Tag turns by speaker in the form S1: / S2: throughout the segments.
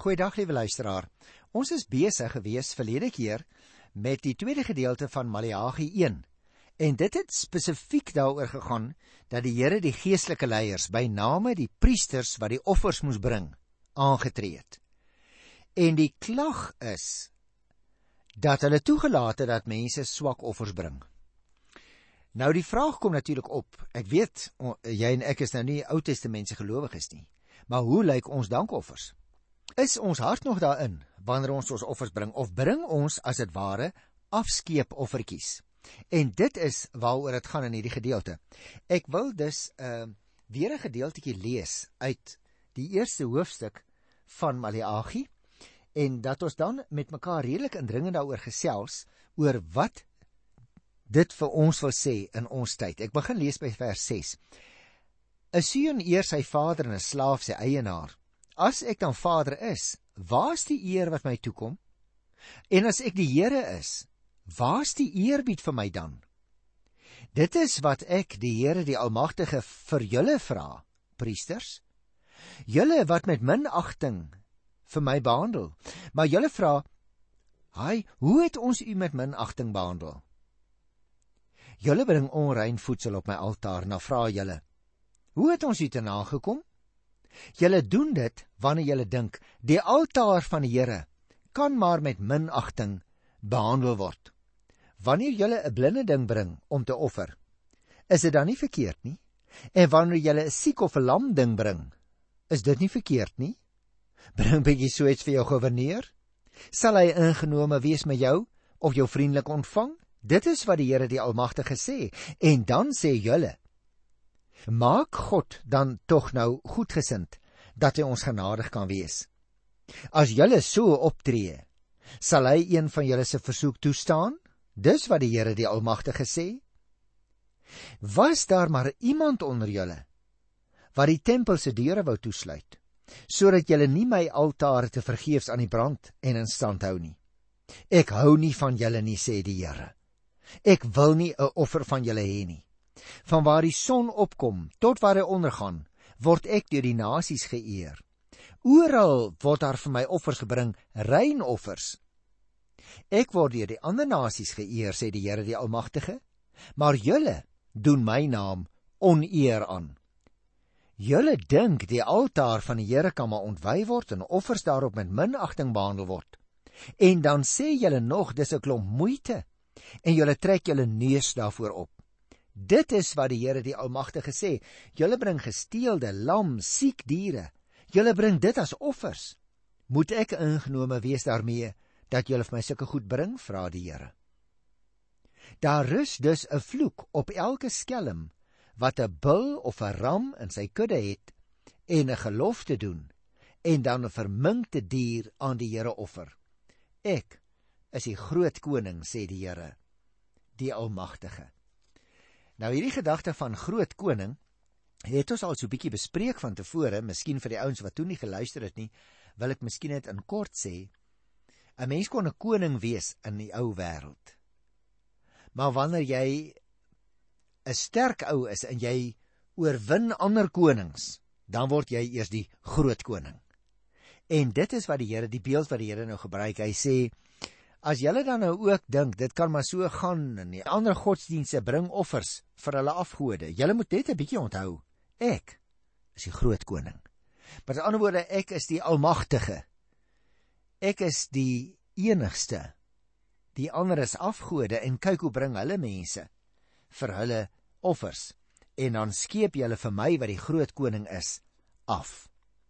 S1: Goeiedag, liewe luisteraar. Ons is besig gewees verlede keer met die tweede gedeelte van Maleagi 1. En dit het spesifiek daaroor gegaan dat die Here die geestelike leiers, by name die priesters wat die offers moes bring, aangetree het. En die klag is dat hulle toegelaat het dat mense swak offers bring. Nou die vraag kom natuurlik op. Ek weet, jy en ek is nou nie Ou Testamentse gelowiges nie. Maar hoe lyk ons dankoffers? Is ons hart nog daarin wanneer ons offers bring, of bring ons as dit ware afskeepoffertjies? En dit is waaroor dit gaan in hierdie gedeelte. Ek wil dus weer 'n gedeeltjie lees uit die eerste hoofstuk van Maleagi, en dat ons dan met mekaar redelik indringend daaroor gesels, oor wat dit vir ons wil sê in ons tyd. Ek begin lees by vers 6. 'n Seun eer sy vader en 'n slaaf sy eienaar. As ek dan vader is, waar's die eer wat my toekom? En as ek die Here is, waar's die eerbied vir my dan? Dit is wat ek, die Here, die Almagtige, vir julle vra, priesters. Julle wat met minagting vir my behandel. Maar julle vra, hoe het ons u met minagting behandel? Julle bring onrein voedsel op my altaar, nou vra julle, hoe het ons u te nagekom? Julle doen dit wanneer julle dink, die altaar van die Here kan maar met minagting behandel word. Wanneer julle 'n blinde ding bring om te offer, is dit dan nie verkeerd nie? En wanneer julle 'n siek of 'n lam ding bring, is dit nie verkeerd nie? Bring bietjie so iets vir jou gouverneur. Sal hy ingenome wees met jou of jou vriendelik ontvang? Dit is wat die Here die Almagtige sê. En dan sê julle, maak God dan tog nou goedgesind, dat hy ons genadig kan wees. As julle so optree, sal hy een van julle se versoek toestaan? Dis wat die Here die Almagtige sê. Was daar maar iemand onder julle, wat die tempel se deure wou toesluit, sodat julle nie my altaar te vergeefs aan die brand en in stand hou nie. Ek hou nie van julle nie, sê die Here. Ek wil nie 'n offer van julle hê nie. Van waar die son opkom tot waar hy ondergaan, word ek deur die nasies geëer. Oral word daar vir my offers gebring, rein offers. Ek word deur die ander nasies geëer, sê die Here die Almagtige, maar julle doen my naam oneer aan. Julle dink die altaar van die Here kan maar ontwy word en offers daarop met minagting behandel word. En dan sê julle nog, dis 'n klomp moeite, en julle trek julle neus daarvoor op. Dit is wat die Here die Almagtige sê. Julle bring gesteelde lam, siek diere. Julle bring dit as offers. Moet ek ingenome wees daarmee dat julle vir my sulke goed bring, vra die Here. Daar rus dus 'n vloek op elke skelm wat 'n bul of 'n ram in sy kudde het en 'n gelofte doen en dan 'n verminkte dier aan die Here offer. Ek is die groot koning, sê die Here, die Almagtige. Nou hierdie gedagte van groot koning het ons al so 'n bietjie bespreek van tevore. Miskien vir die ouens wat toe nie geluister het nie, wil ek miskien net in kort sê, 'n mens kon 'n koning wees in die ou wêreld. Maar wanneer jy 'n sterk ou is en jy oorwin ander konings, dan word jy eers die groot koning. En dit is wat die Here, die beeld wat die Here nou gebruik. Hy sê, as julle dan nou ook dink, dit kan maar so gaan, en die ander godsdienste bring offers vir hulle afgode, julle moet net 'n bietjie onthou, ek is die groot koning. Met ander woorde, ek is die Almagtige. Ek is die enigste. Die ander is afgode, en kyk hoe bring hulle mense vir hulle offers. En dan skeep julle vir my, wat die groot koning is, af.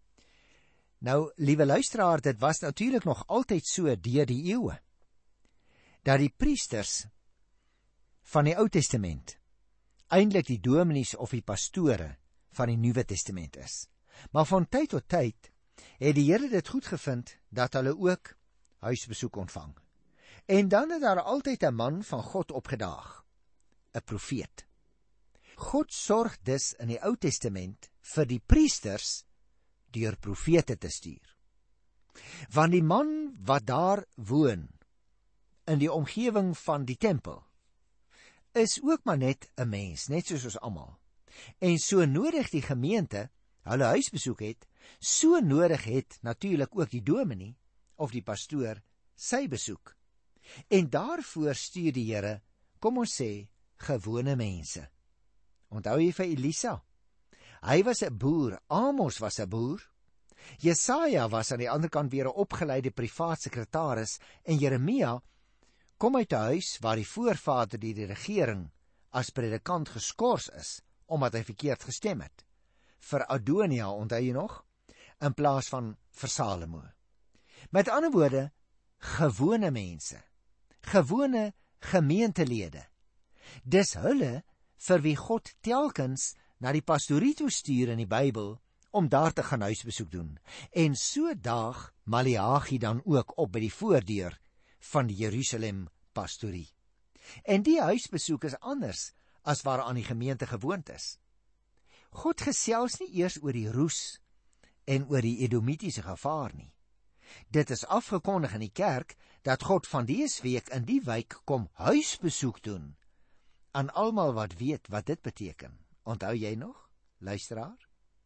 S1: Nou, liewe luisteraar, dit was natuurlik nog altyd so deur die eeue, dat die priesters van die Ou Testament eintlik die dominees of die pastore van die Nuwe Testament is. Maar van tyd tot tyd het die Here dit goed gevind dat hulle ook huisbesoek ontvang. En dan het daar altyd 'n man van God opgedaag, 'n profeet. God sorg dus in die Ou Testament vir die priesters deur profete te stuur. Want die man wat daar woon in die omgewing van die tempel is ook maar net 'n mens, net soos ons almal. En so nodig die gemeente hulle huisbesoek het, So nodig het natuurlik ook die dominee of die pastoor sy besoek. En daarvoor stuur die Here, kom ons sê, gewone mense. Onthou jy vir Elisa? Hy was 'n boer, Amos was 'n boer. Jesaja was aan die ander kant weer 'n opgeleide privaat sekretaris en Jeremia kom uit 'n huis waar die voorvader die regering as predikant geskort is omdat hy verkeerd gestem het. Vir Adonia, onthou jy nog? In plaas van vir Salomo. Met ander woorde, gewone mense, gewone gemeentelede. Dis hulle vir wie God telkens na die pastorie toe stuur in die Bybel om daar te gaan huisbesoek doen. En so daag Maleagi dan ook op by die voordeur van die Jerusalem pastorie. En die huisbesoek is anders as waaraan die gemeente gewoond is. God gesels nie eers oor die roes en oor die edomitiese gevaar nie. Dit is afgekondig in die kerk dat God van dese week in die wijk kom huisbesoek doen aan almal wat weet wat dit beteken. Onthou jy nog, luisteraar?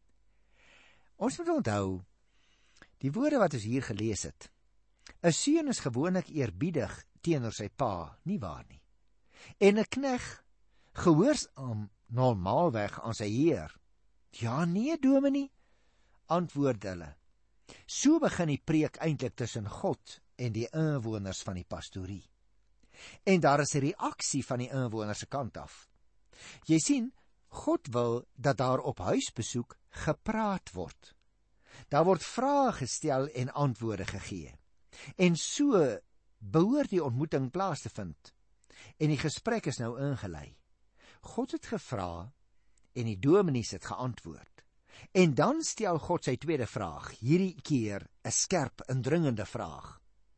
S1: Ons moet onthou die woorde wat ons hier gelees het. 'n Seun is gewoonlik eerbiedig teenoor sy pa, nie waar nie? En 'n knegt gehoorsaam normaalweg aan sy heer. Ja, nee, dominee, antwoord hulle. So begin die preek eintlik tussen God en die inwoners van die pastorie. En daar is 'n reaksie van die inwoners se kant af. Jy sien, God wil dat daar op huisbesoek gepraat word. Daar word vrae gestel en antwoorde gegee. En so behoort die ontmoeting plaas te vind. En die gesprek is nou ingelei. God het gevra en die dominees het geantwoord. En dan stel God sy tweede vraag, hierdie keer 'n skerp, indringende vraag.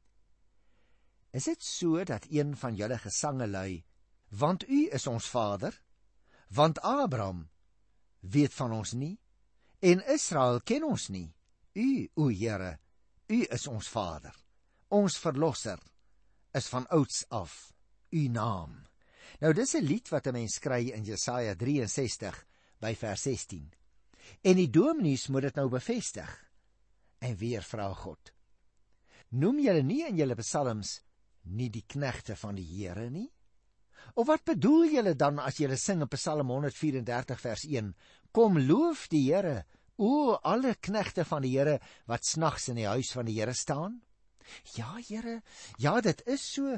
S1: Is dit so dat een van julle gesange lui, want u is ons vader, want Abraham weet van ons nie, en Israel ken ons nie. U, o Here, u is ons vader, ons verlosser, is van ouds af u naam. Nou dis 'n lied wat 'n mens kry in Jesaja 63 by vers 16. En die dominees moet dit nou bevestig. En weer vra God, noem julle nie in julle psalms nie die knegte van die Here nie? Of wat bedoel julle dan as julle sing in Psalm 134 vers 1, kom loof die Here, o alle knegte van die Here wat snags in die huis van die Here staan? Ja, Here, ja, dit is so.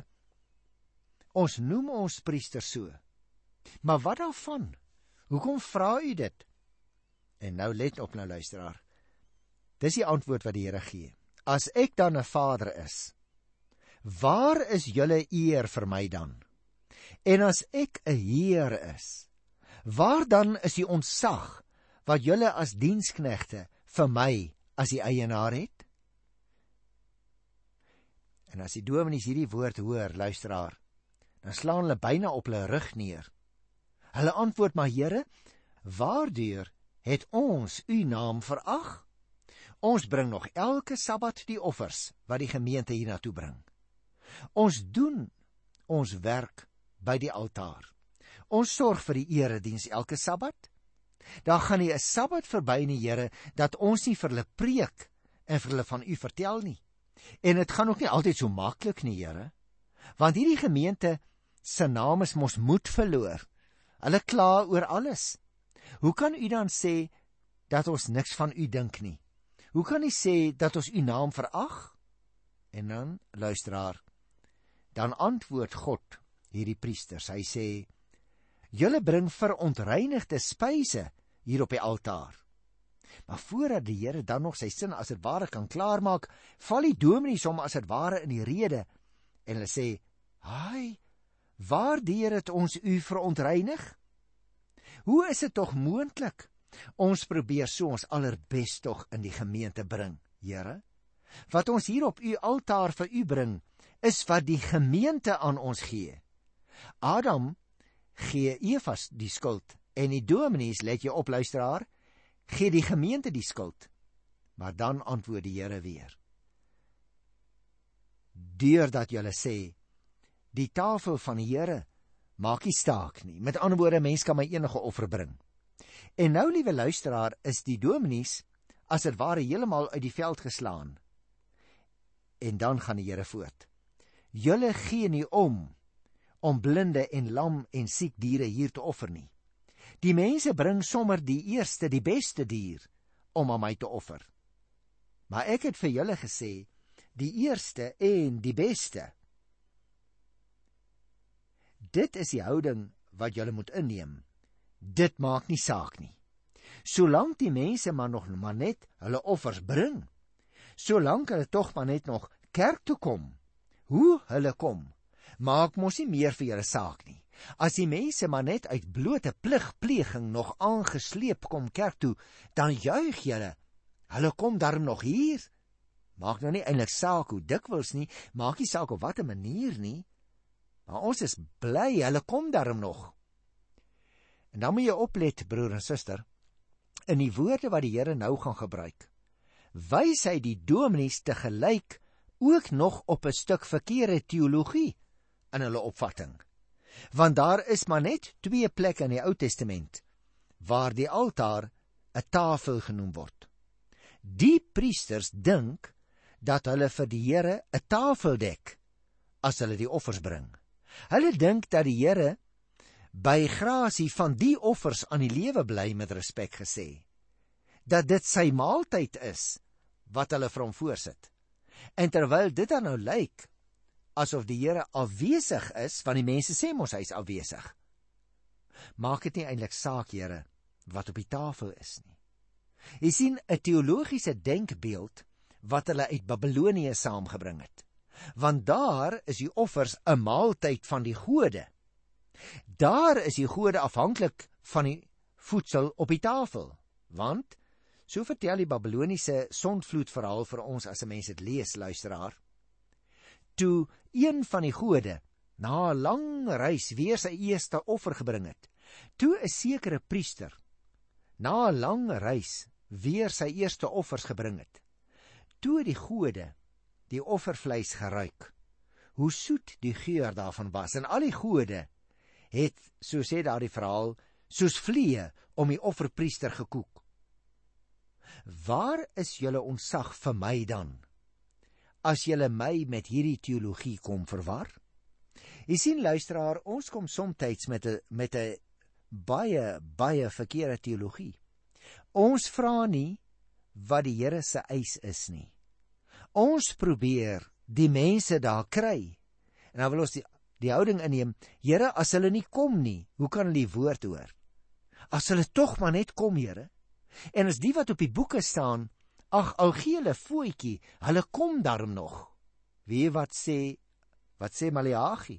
S1: Ons noem ons priesters so. Maar wat daarvan? Hoekom vra u dit? En nou let op nou, luisteraar. Dis die antwoord wat die Here gee. As ek dan 'n vader is, waar is julle eer vir my dan? En as ek 'n heer is, waar dan is die ontsag wat julle as diensknegte vir my as die eienaar het? En as die dominees hierdie woord hoor, luisteraar, dan slaan hulle byna op hulle rug neer. Hulle antwoord, maar Here, waardeur het ons u naam verag? Ons bring nog elke Sabbat die offers wat die gemeente hiernatoe bring. Ons doen ons werk by die altaar. Ons sorg vir die erediens elke Sabbat. Daar gaan nie 'n Sabbat verby nie, Here, dat ons nie vir hulle preek en vir hulle van u vertel nie. En dit gaan ook nie altyd so maklik nie, Here, want hierdie gemeente se naam is mos moed verloor. Hulle kla oor alles. Hoe kan u dan sê dat ons niks van u dink nie? Hoe kan u sê dat ons u naam verag? En dan, luisteraar, dan antwoord God hierdie priesters. Hy sê, julle bring verontreinigde spyse hier op die altaar. Maar voordat die Here dan nog sy sin as dit ware kan klaarmaak, val die dominees hom as dit ware in die rede en hulle sê, "Haai, waardeur het ons u verontreinig? Hoe is dit tog moontlik? Ons probeer so ons allerbes tog in die gemeente bring, Here. Wat ons hier op u altaar vir u bring, is wat die gemeente aan ons gee. Adam gee Eva die skuld en die dominees, let jy op luisteraar, gee die gemeente die skuld." Maar dan antwoord die Here weer, deurdat julle sê, die tafel van die Here maak nie staak nie. Met ander woorde, mens kan my enige offer bring. En nou, liewe luisteraar, is die dominees as dit ware heeltemal uit die veld geslaan. En dan gaan die Here voort. Julle gee nie om blinde en lam en siek diere hier te offer nie. Die mense bring sommer die eerste, die beste dier, om aan my te offer. Maar ek het vir julle gesê, die eerste en die beste. Dit is die houding wat julle moet inneem. Dit maak nie saak nie. Solank die mense maar net hulle offers bring, solank hulle tog maar net nog kerk toe kom, hoe hulle kom, maak mos nie meer vir julle saak nie. As die mense maar net uit blote pligpleging nog aangesleep kom kerk toe, dan juig julle, hulle kom darm nog hier. Maak nou nie eintlik saak hoe dikwels nie, maak nie saak op watter manier nie, maar ons is bly, hulle kom darm nog. En dan moet jy oplet, broer en suster, in die woorde wat die Here nou gaan gebruik, wys hy die dominees te gelyk ook nog op 'n stuk verkeerde teologie in hulle opvatting. Want daar is maar net 2 plekke in die Ou Testament waar die altaar 'n tafel genoem word. Die priesters dink dat hulle vir die Here 'n tafel dek as hulle die offers bring. Hulle dink dat die Here by grasie van die offers aan die lewe bly, met respek gesê, dat dit sy maaltyd is wat hulle vir hom voorsit. En terwyl dit dan nou lyk asof die Here afwesig is, want die mense sê mos hy is afwesig, maak dit nie eintlik saak, Here, wat op die tafel is nie. Jy sien, 'n teologiese denkbeeld wat hulle uit Babylonië saamgebring het. Want daar is die offers 'n maaltyd van die gode. Daar is die gode afhanklik van die voedsel op die tafel. Want, so vertel die Babyloniese sondvloedverhaal vir ons as 'n mens dit lees, luisteraar. Toe een van die gode na 'n lang reis weer sy eerste offer gebring het, toe 'n sekere priester na 'n lang reis weer sy eerste offers gebring het, toe die gode die offervleis geruik, hoe soet die geur daarvan was, en al die gode het, so sê daar die verhaal, soos vliee om die offerpriester gekoek. Waar is julle ontsag vir my dan, as julle my met hierdie teologie kom verwar? Jy sien, luisteraar, ons kom somtyds met 'n baie verkeerde teologie. Ons vra nie wat die Here se eis is nie. Ons probeer die mense daar kry. En dan wil ons die houding inneem, Here, as hulle nie kom nie, hoe kan hulle die woord hoor? As hulle tog maar net kom, Here. En as die wat op die boeke staan, ag, ou gee hulle voetjie, hulle kom darm nog. Wie wat sê Maleagi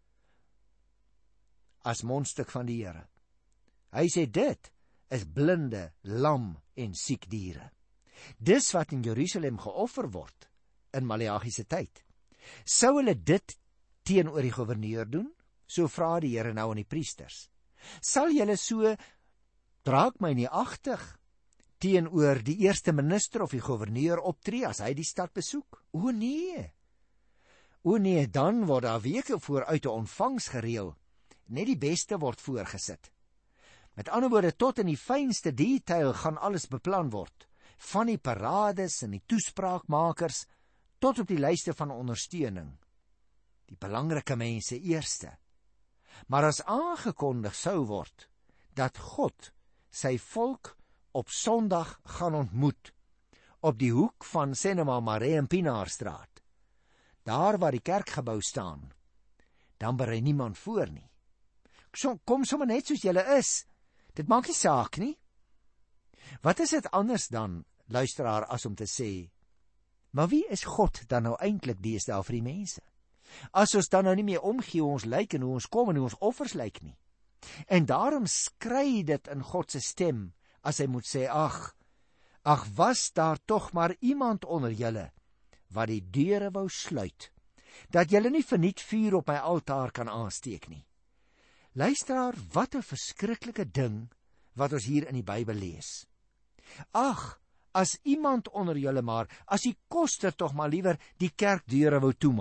S1: as mondstuk van die Here? Hy sê dit is blinde, lam en siek diere. Dis wat in Jerusalem geoffer word in Maleagi se tyd. Sou hulle dit teenoor die gouverneur doen? So vra die Here nou aan die priesters. Sal julle so, draak my nie agtig, teenoor die eerste minister of die gouverneur optree as hy die stad besoek? O nee, dan word daar weke vooruit 'n ontvangs gereël. Net die beste word voorgesit. Met ander woorde, tot in die fynste detail gaan alles beplan word. Van die parades en die toespraakmakers, tot op die lyste van ondersteuning. Die belangrike mense eerste. Maar as aangekondig sou word, dat God sy volk op Sondag gaan ontmoet, op die hoek van Senema Maree en Pienaarstraat, daar waar die kerkgebou staan, dan berei niemand voor nie. Kom sommer net soos julle is, dit maak nie saak nie. Wat is dit anders dan, luisteraar, as om te sê, maar wie is God dan nou eintlik deesdae vir die mense? As ons dan nou nie meer omgee hoe ons lyk en hoe ons kom en hoe ons offers lyk nie. En daarom skree dit in God se stem, as hy moet sê, ag, was daar tog maar iemand onder julle, wat die deure wou sluit, dat julle nie verniet vuur op my altaar kan aansteek nie. Luisteraar, wat 'n verskriklike ding, wat ons hier in die Bybel lees. Ag, as iemand onder julle maar, as die koster tog maar liewer die kerkdeure wou toemaak,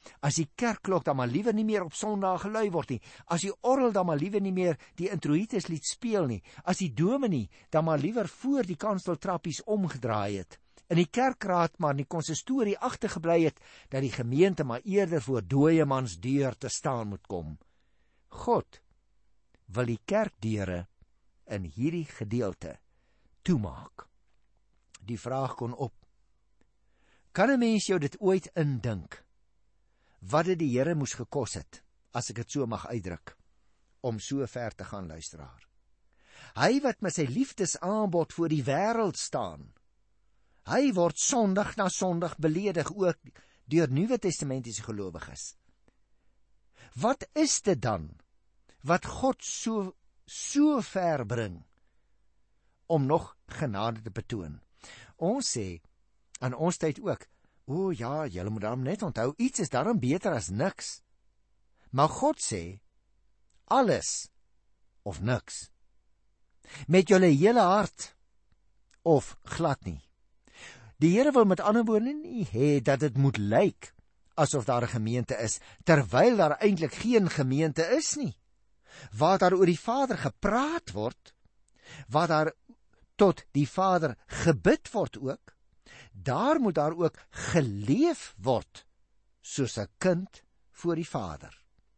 S1: As die kerkklok dan maar liewer nie meer op Sondag gelui word nie, as die orgel dan maar liewer nie meer die introïtes lied speel nie, as die dominee dan maar liewer voor die kansteltrappies omgedraai het, in die kerkraad maar in die konsistorie agtergebly het, dat die gemeente maar eerder voor dooie mans deur te staan moet kom. God wil die kerkdeure in hierdie gedeelte toemaak. Die vraag kon op: kan 'n mens jou dit ooit indink, wat dit die Here moes gekos het, as ek dit so mag uitdruk, om so ver te gaan, luisteraar? Hy wat met sy liefdesaanbod voor die wêreld staan, hy word sondig na sondig beledig, ook deur Nuwe Testamentiese gelowiges. Wat is dit dan, wat God so ver bring, om nog genade te betoon? Ons sê, aan ons tyd ook, o ja, julle moet daarom net onthou, iets is daarom beter as niks. Maar God sê, alles of niks. Met julle hele hart, of glad nie. Die Here wil met ander woorde nie hê dat dit moet lyk asof daar 'n gemeente is, terwyl daar eintlik geen gemeente is nie. Waar daar oor die Vader gepraat word, waar daar tot die Vader gebid word ook, daar moet daar ook geleef word, soos 'n kind voor die Vader.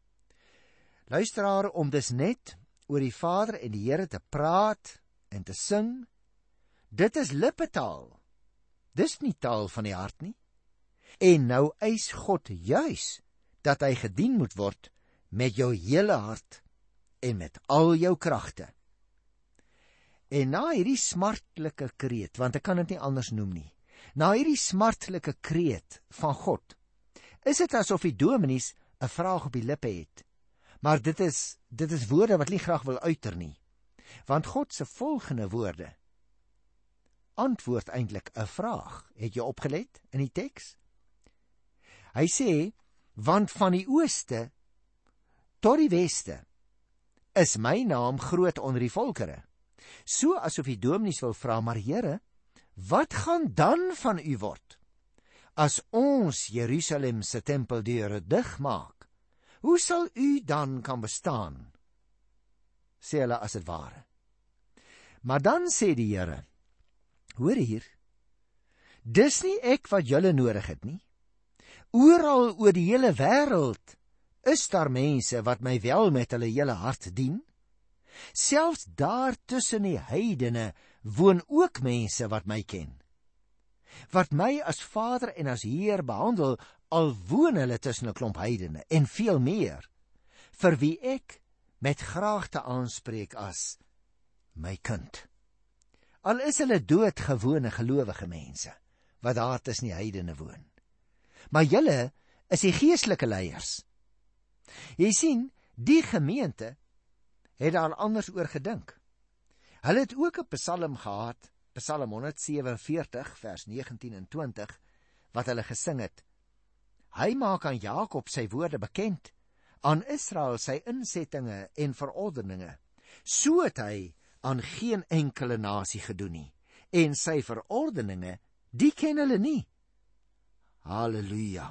S1: Luisteraar, om dus net oor die Vader en die Here te praat en te sing, dit is lippetaal. Dis nie taal van die hart nie. En nou eis God juis dat hy gedien moet word met jou hele hart en met al jou kragte. En na hierdie smartlike kreet, want ek kan dit nie anders noem nie, na hierdie smartlike kreet van God, is dit asof die dominees 'n vraag op die lippe het. Maar dit is woorde wat nie graag wil uiter nie. Want God se volgende woorde antwoord eintlik 'n vraag. Het jy opgelet in die teks? Hy sê, want van die ooste tot die weste is my naam groot onder die volkere. So asof die dominees wil vra, maar Here, wat gaan dan van u word, as ons Jerusalem se tempeldeure digmaak? Hoe sal u dan kan bestaan? Sê hulle as dit ware. Maar dan sê die Here, hoor hier, dis nie ek wat julle nodig het nie. Oral oor die hele wêreld is daar mense wat my wel met hulle hele hart dien. Selfs daar tussen die heidene woon ook mense wat my ken, wat my as Vader en as Heer behandel, al woon hulle tussen 'n klomp heidene en veel meer, vir wie ek met graagte aanspreek as my kind. Al is hulle doodgewone gelowige mense, wat daar tussen die heidene woon. Maar julle is die geestelike leiers. Jy sien, die gemeente het daar anders oor gedink. Hulle het ook 'n psalm gehad, Psalm 147 vers 19 en 20, wat hulle gesing het. Hy maak aan Jakob sy woorde bekend, aan Israel sy insettinge en verordeninge. So het hy aan geen enkele nasie gedoen nie, en sy verordeninge, die ken hulle nie. Halleluja!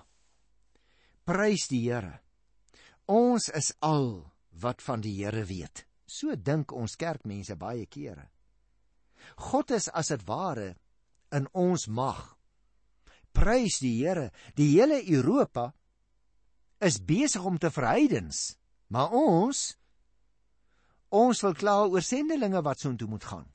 S1: Prys die Here. Ons is al wat van die Here weet. So dink ons kerkmense baie kere. God is as het ware in ons mag. Prys die Here. Die hele Europa is besig om te verheidens, maar ons wil kla oor sendelinge wat soontoe moet gaan.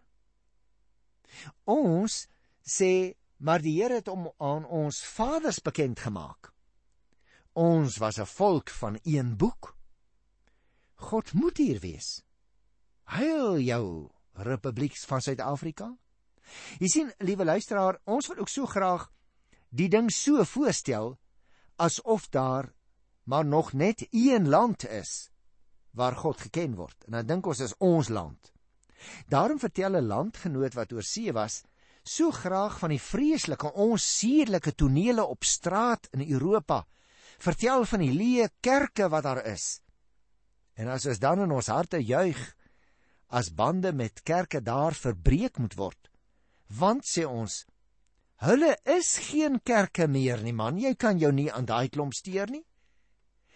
S1: Ons sê, maar die Here het hom aan ons vaders bekend gemaak. Ons was 'n volk van een boek. God moet hier wees. Heil jou, Republiek van Suid-Afrika. Jy sien, liewe luisteraar, ons wil ook so graag die ding so voorstel, asof daar maar nog net een land is, waar God geken word. En dan dink ons is ons land. Daarom vertel 'n landgenoot wat oor see was, so graag van die vreeslike, onsedelike tonele op straat in Europa, vertel van die leë kerke wat daar is. En as ons dan in ons harte juig, as bande met kerke daar verbreek moet word, want sê ons, hulle is geen kerke meer nie man, jy kan jou nie aan daai klomp steur nie,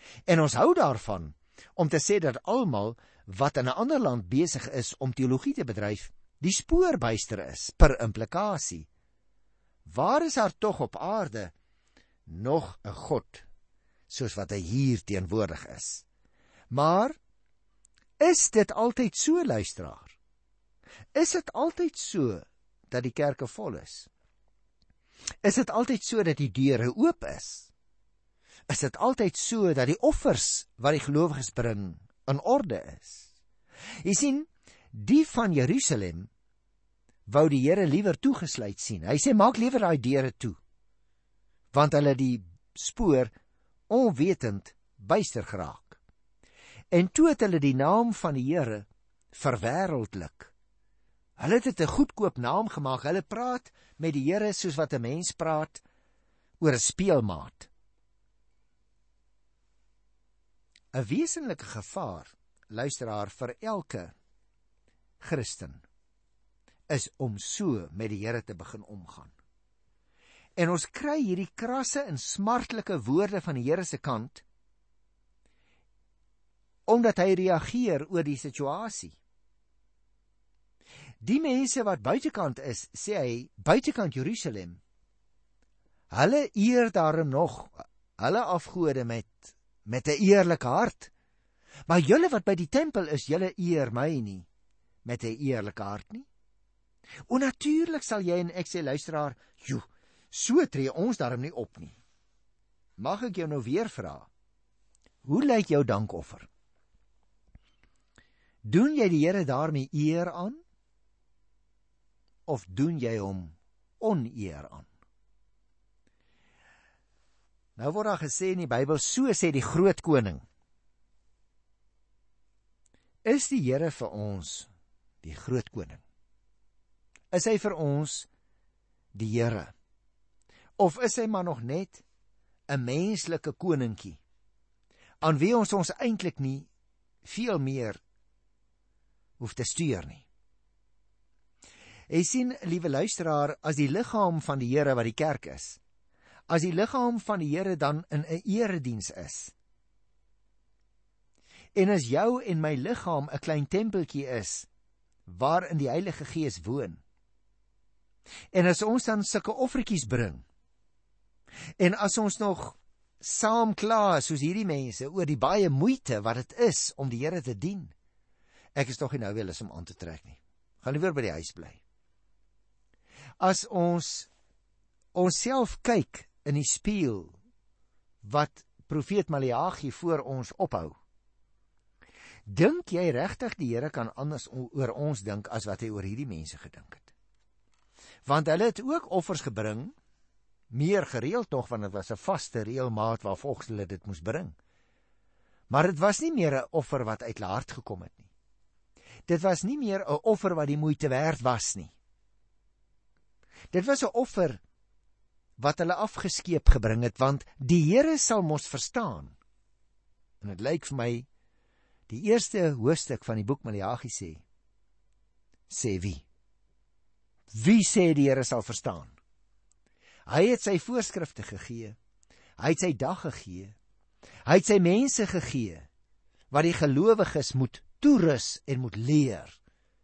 S1: En ons hou daarvan om te sê dat almal wat in 'n ander land besig is om teologie te bedryf, die spoorbuister is, per implikasie. Waar is daar tog op aarde nog 'n God, soos wat hy hier teenwoordig is? Maar, is dit altyd so, luisteraar? Is dit altyd so, dat die kerke vol is? Is dit altyd so, dat die deure oop is? Is dit altyd so, dat die offers, wat die gelowiges bring, in orde is? Jy sien, die van Jerusalem, wou die Here liewer toegesluit sien. Hy sê, maak liewer daai deure toe, want hulle die spoor onwetend byster geraak. En toe het hulle die naam van die Here verwêreldlik. Hulle het dit 'n goedkoop naam gemaak. Hulle praat met die Here soos wat 'n mens praat oor 'n speelmaat. 'n Wesenlike gevaar, luisteraar, vir elke Christen is om so met die Here te begin omgaan. En ons kry hierdie krasse en smartlike woorde van die Here se kant, omdat hy reageer oor die situasie. Die mense wat buitekant is, sê hy, buitekant Jerusalem, hulle eer daarom nog hulle afgode met 'n eerlike hart. Maar julle wat by die tempel is, julle eer my nie met 'n eerlike hart nie. Onnatuurlik sal jy en ek sê, luisteraar, so tree ons daarom nie op nie. Mag ek jou nou weer vra, hoe lyk jou dankoffer? Doen jy die Here daarmee eer aan? Of doen jy hom oneer aan? Nou word daar gesê in die Bybel, so sê die groot koning. Is die Here vir ons die groot koning? Is hy vir ons die Here? Of is hy maar nog net 'n menslike koningkie, aan wie ons eintlik nie veel meer hoef te stuur nie? Jy sien, liewe luisteraar, as die liggaam van die Here wat die kerk is, as die liggaam van die Here dan in 'n erediens is, en as jou en my liggaam 'n klein tempeltjie is, waarin die Heilige Gees woon, en as ons dan sulke offertjies bring, en as ons nog saam kla soos hierdie mense oor die baie moeite wat dit is om die Here te dien, ek is tog nie nou weer lus om aan te trek nie. Gaan nie weer by die huis bly. As ons onsself kyk in die spieël wat profeet Maleagi voor ons ophou, dink jy regtig die Here kan anders oor ons dink as wat hy oor hierdie mense gedink het? Want hulle het ook offers gebring, meer gereeld nog, want dit was 'n vaste reëlmaat waar volgens hulle dit moes bring. Maar dit was nie meer 'n offer wat uit hulle hart gekom het nie. Dit was nie meer 'n offer wat die moeite werd was nie. Dit was 'n offer wat hulle afgeskeep gebring het, want die Here sal mos verstaan. En dit lyk vir my, die eerste hoofstuk van die boek Maleagi sê wie? Wie sê die Here sal verstaan? Hy het sy voorskrifte gegee, hy het sy dag gegee, hy het sy mense gegee, wat die gelowiges moet toerus en moet leer.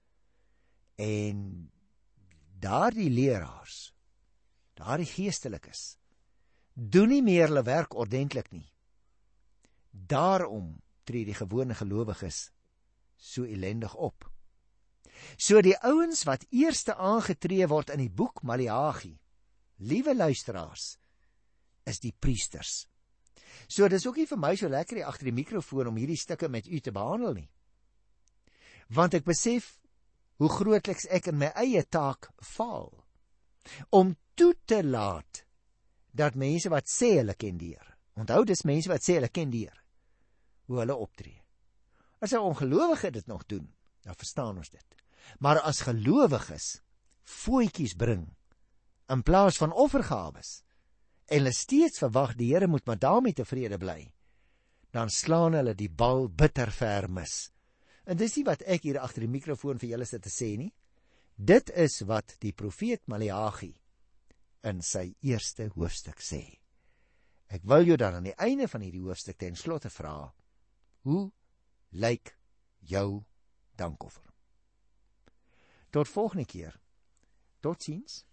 S1: En daardie leraars, daardie geestelikes, doen nie meer hulle werk ordentlik nie. Daarom tree die gewone gelowiges so ellendig op. So die ouens wat eerste aangetree word in die boek Maleagi, liewe luisteraars, is die priesters. So dis ook nie vir my so lekker hier agter die mikrofoon om hierdie stukke met u te behandel nie. Want ek besef hoe grootliks ek in my eie taak faal, om toe te laat dat mense wat sê hulle ken die Here, onthou dis mense wat sê hulle ken die Here, hoe hulle optree. As 'n ongelowige dit nog doen, dan verstaan ons dit. Maar as gelowiges voetjies bring in plaas van offergawes, en hulle steeds verwag die Here moet maar daarmee tevrede bly, dan slaan hulle die bal bitter ver mis. En dis nie wat ek hier agter die mikrofoon vir julle sit te sê nie. Dit is wat die profeet Maleagi in sy eerste hoofstuk sê. Ek wil jou dan aan die einde van hierdie hoofstuk ten slotte vra, hoe lyk jou dankoffer? Tot volgende keer. Totsiens.